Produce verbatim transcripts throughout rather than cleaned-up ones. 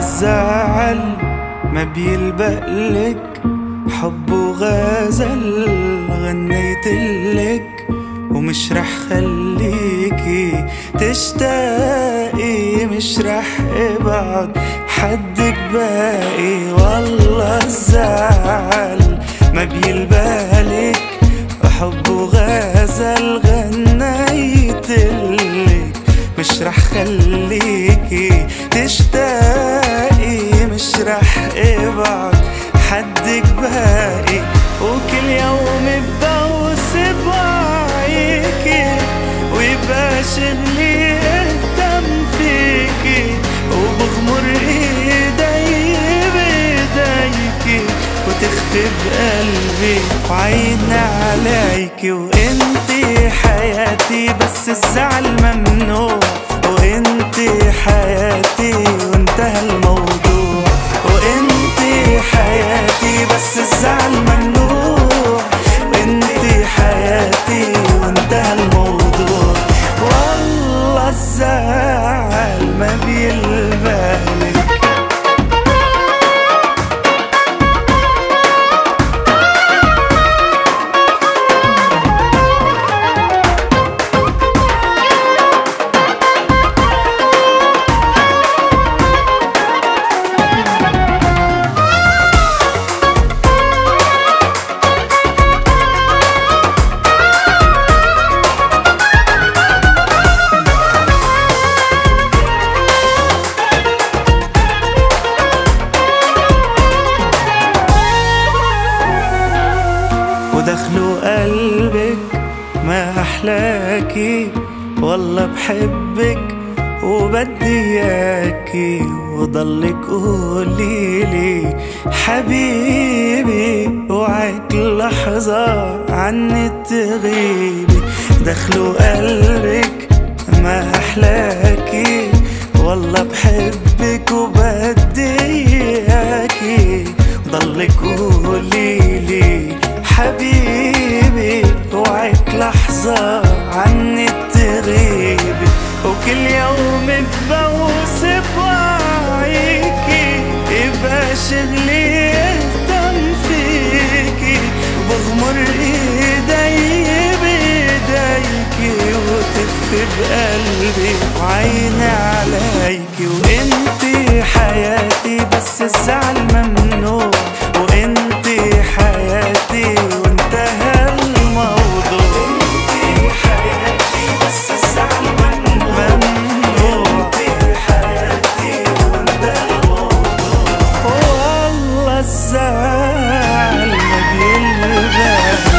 الزعل ما بيلبقلك، حب وغزل غنيتلك ومش رح خليكي تشتاقي، مش رح ابعد حدك باقي. والله الزعل ما بيلبقلك، حب وغزل غنيتلك مش رح خليكي تشتاقي، مش رح ابعد حدك باقي. وكل يوم ببوس بوعيكي ويبقى شغلي اهتم فيكي، وبغمر ايدي بايديكي وتخفي بقلبي وعيني عليكي. وانتي حياتي بس الزعل ممنوع، وانتي حياتي وانتهى الموضوع. وانتي حياتي بس الزعل ممنوع، وانتي حياتي وانتهى الموضوع. والله الزعل ما بيلبقلك. ودخلوا قلبك ما أحلاكي، والله بحبك وبدي إياكي. وضلك قوليلي حبيبي اوعك لحظة عني تغيبي. دخلوا قلبك ما أحلاكي، والله بحبك وبدي إياكي. وضلك قوليلي حبيبي اوعك لحظة عني تغيبي. وكل يوم ببوس بوعيكي يبقى شغلي اهتم فيكي، وبغمر ايدي بايديكي وتخفي بقلبي وعيني عليكي. وانتي حياتي بس الزعل ممنوع، وانتي حياتي وانتهى الموضوع. انتي حياتي بس الزعل ممنوع، وانتي حياتي وانتهى الموضوع. والله الزعل ما بيلبقلك.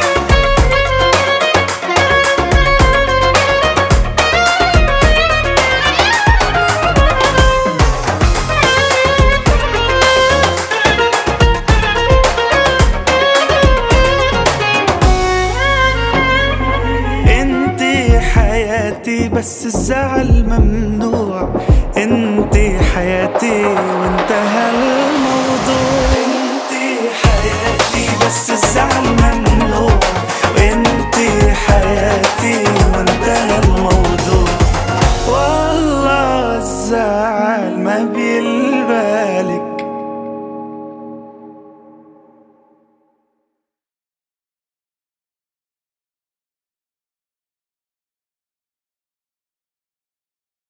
حياتي بس الزعل ممنوع، انتي حياتي وانتهى الموضوع. انتي حياتي بس الزعل